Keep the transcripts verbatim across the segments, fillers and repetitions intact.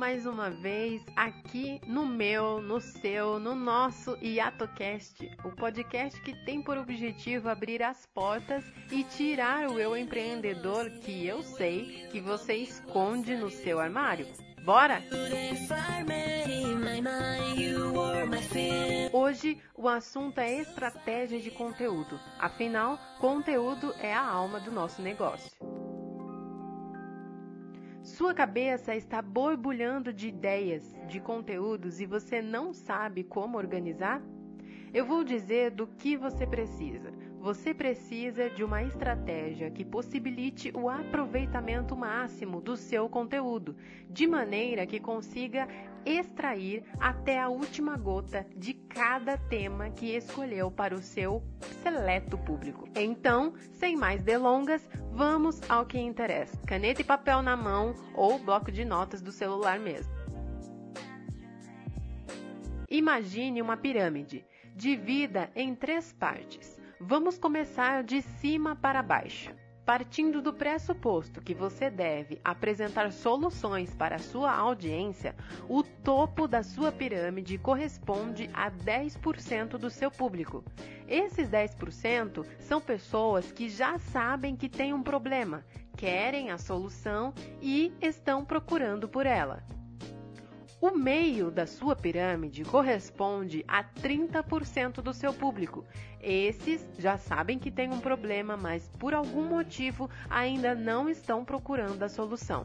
mais uma vez aqui no meu, no seu, no nosso IatoCast, o podcast que tem por objetivo abrir as portas e tirar o eu empreendedor que eu sei que você esconde no seu armário. Bora? Hoje o assunto é estratégia de conteúdo, afinal, conteúdo é a alma do nosso negócio. Sua cabeça está borbulhando de ideias, de conteúdos e você não sabe como organizar? Eu vou dizer do que você precisa. Você precisa de uma estratégia que possibilite o aproveitamento máximo do seu conteúdo, de maneira que consiga extrair até a última gota de cada tema que escolheu para o seu seleto público. Então, sem mais delongas, vamos ao que interessa. Caneta e papel na mão ou bloco de notas do celular mesmo. Imagine uma pirâmide, divida em três partes. Vamos começar de cima para baixo. Partindo do pressuposto que você deve apresentar soluções para a sua audiência, o topo da sua pirâmide corresponde a dez por cento do seu público. Esses dez por cento são pessoas que já sabem que têm um problema, querem a solução e estão procurando por ela. O meio da sua pirâmide corresponde a trinta por cento do seu público. Esses já sabem que tem um problema, mas por algum motivo ainda não estão procurando a solução.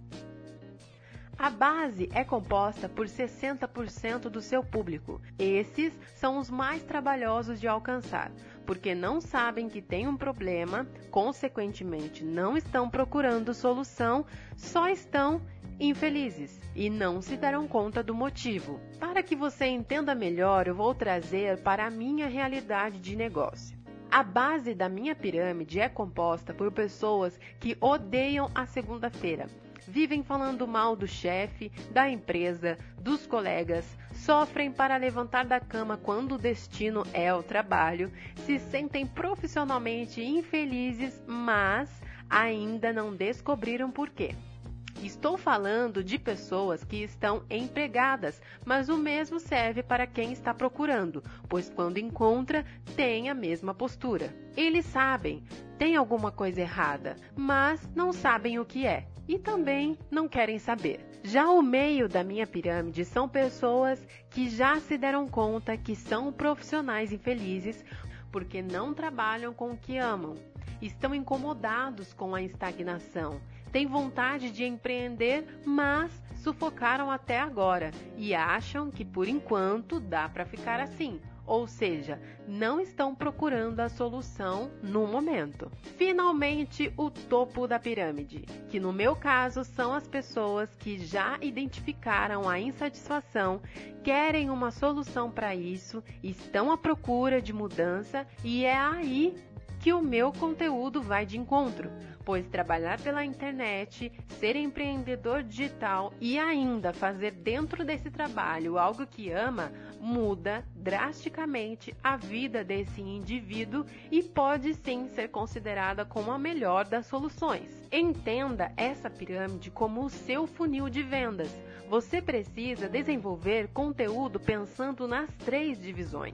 A base é composta por sessenta por cento do seu público. Esses são os mais trabalhosos de alcançar, porque não sabem que tem um problema, consequentemente não estão procurando solução, só estão infelizes e não se darão conta do motivo. Para que você entenda melhor, eu vou trazer para a minha realidade de negócio. A base da minha pirâmide é composta por pessoas que odeiam a segunda-feira. Vivem falando mal do chefe, da empresa, dos colegas, sofrem para levantar da cama quando o destino é o trabalho, se sentem profissionalmente infelizes, mas ainda não descobriram por quê. Estou falando de pessoas que estão empregadas, mas o mesmo serve para quem está procurando, pois quando encontra, tem a mesma postura. Eles sabem, tem alguma coisa errada, mas não sabem o que é e também não querem saber. Já o meio da minha pirâmide são pessoas que já se deram conta que são profissionais infelizes porque não trabalham com o que amam, estão incomodados com a estagnação, têm vontade de empreender, mas sufocaram até agora e acham que por enquanto dá para ficar assim, ou seja, não estão procurando a solução no momento. Finalmente, o topo da pirâmide, que no meu caso são as pessoas que já identificaram a insatisfação, querem uma solução para isso, estão à procura de mudança e é aí que o meu conteúdo vai de encontro, pois trabalhar pela internet, ser empreendedor digital e ainda fazer dentro desse trabalho algo que ama, muda drasticamente a vida desse indivíduo e pode sim ser considerada como a melhor das soluções. Entenda essa pirâmide como o seu funil de vendas. Você precisa desenvolver conteúdo pensando nas três divisões.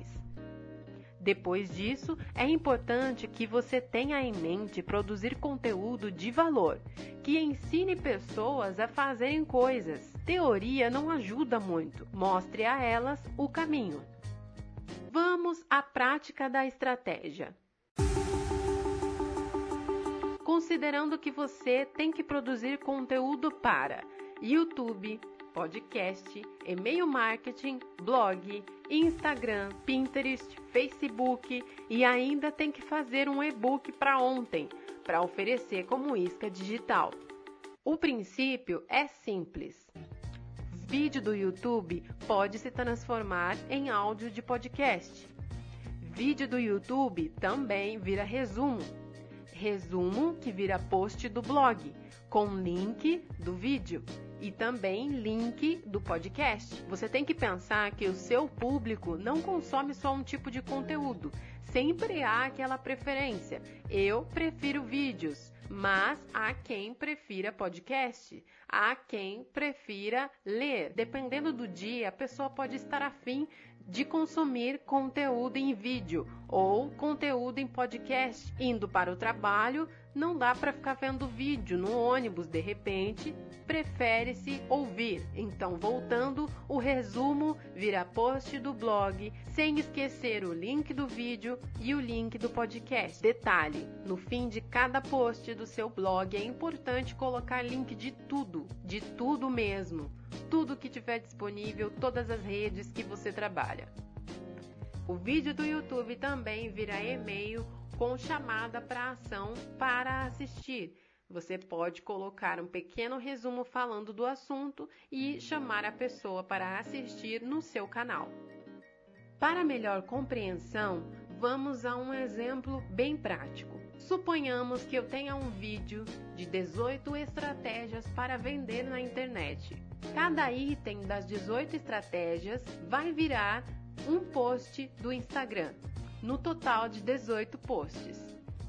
Depois disso, é importante que você tenha em mente produzir conteúdo de valor, que ensine pessoas a fazerem coisas. Teoria não ajuda muito, mostre a elas o caminho. Vamos à prática da estratégia. Considerando que você tem que produzir conteúdo para YouTube, podcast, e-mail marketing, blog, Instagram, Pinterest, Facebook e ainda tem que fazer um e-book para ontem, para oferecer como isca digital. O princípio é simples. Vídeo do YouTube pode se transformar em áudio de podcast. Vídeo do YouTube também vira resumo. Resumo que vira post do blog, com link do vídeo. E também link do podcast. Você tem que pensar que o seu público não consome só um tipo de conteúdo. Sempre há aquela preferência. Eu prefiro vídeos. Mas há quem prefira podcast, há quem prefira ler. Dependendo do dia, a pessoa pode estar afim de consumir conteúdo em vídeo ou conteúdo em podcast. Indo para o trabalho, não dá para ficar vendo vídeo no ônibus, de repente, prefere-se ouvir. Então, voltando, o resumo vira post do blog, sem esquecer o link do vídeo e o link do podcast. Detalhe, no fim de cada post do seu blog é importante colocar link de tudo, de tudo mesmo. Tudo que tiver disponível, todas as redes que você trabalha. O vídeo do YouTube também vira e-mail com chamada para ação para assistir. Você pode colocar um pequeno resumo falando do assunto e chamar a pessoa para assistir no seu canal. Para melhor compreensão, vamos a um exemplo bem prático. Suponhamos que eu tenha um vídeo de dezoito estratégias para vender na internet. Cada item das dezoito estratégias vai virar um post do Instagram, no total de dezoito posts.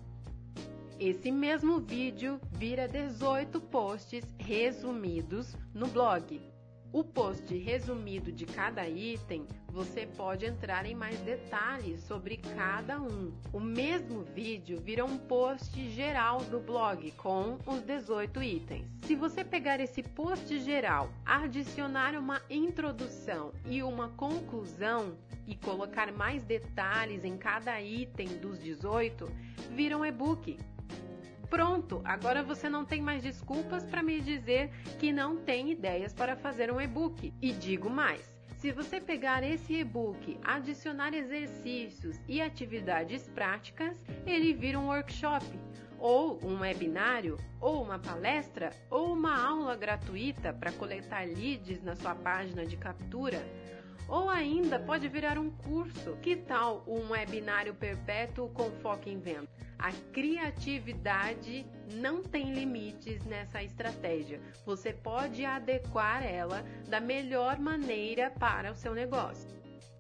Esse mesmo vídeo vira dezoito posts resumidos no blog. O post resumido de cada item, você pode entrar em mais detalhes sobre cada um. O mesmo vídeo vira um post geral do blog com os dezoito itens. Se você pegar esse post geral, adicionar uma introdução e uma conclusão e colocar mais detalhes em cada item dos dezoito, vira um e-book. Pronto, agora você não tem mais desculpas para me dizer que não tem ideias para fazer um e-book. E digo mais, se você pegar esse e-book, adicionar exercícios e atividades práticas, ele vira um workshop, ou um webinário, ou uma palestra, ou uma aula gratuita para coletar leads na sua página de captura. Ou ainda pode virar um curso. Que tal um webinário perpétuo com foco em venda? A criatividade não tem limites nessa estratégia. Você pode adequar ela da melhor maneira para o seu negócio.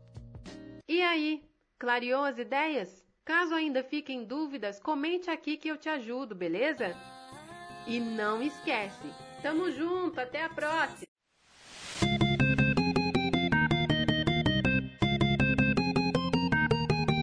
E aí, clareou as ideias? Caso ainda fiquem dúvidas, comente aqui que eu te ajudo, beleza? E não esquece, tamo junto, até a próxima!